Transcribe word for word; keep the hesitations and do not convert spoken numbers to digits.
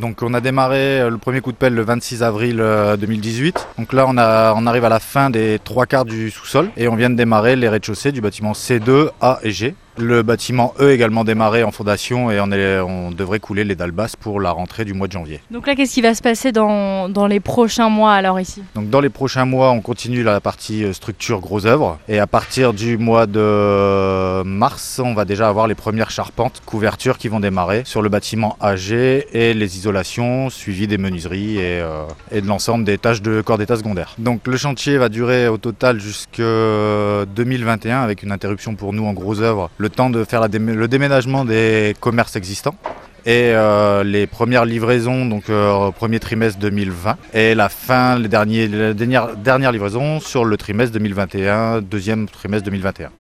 Donc on a démarré le premier coup de pelle le vingt-six avril deux mille dix-huit. Donc là on, a, on arrive à la fin des trois quarts du sous-sol et on vient de démarrer les rez-de-chaussée du bâtiment C deux, A et G. Le bâtiment E également démarré en fondation et on, est, on devrait couler les dalles basses pour la rentrée du mois de janvier. Donc là, qu'est-ce qui va se passer dans, dans les prochains mois alors ici ? Donc dans les prochains mois, on continue la partie structure gros œuvre et à partir du mois de mars, on va déjà avoir les premières charpentes, couvertures qui vont démarrer sur le bâtiment A G et les isolations suivies des menuiseries et, euh, et de l'ensemble des tâches de corps d'état secondaire. Donc le chantier va durer au total jusqu'en deux mille vingt et un avec une interruption pour nous en gros œuvre. Le temps de faire la dé- le déménagement des commerces existants et euh, les premières livraisons donc euh, au premier trimestre deux mille vingt et la fin, les, derniers, les dernières, dernières livraisons sur le trimestre deux mille vingt et un, deuxième trimestre deux mille vingt et un.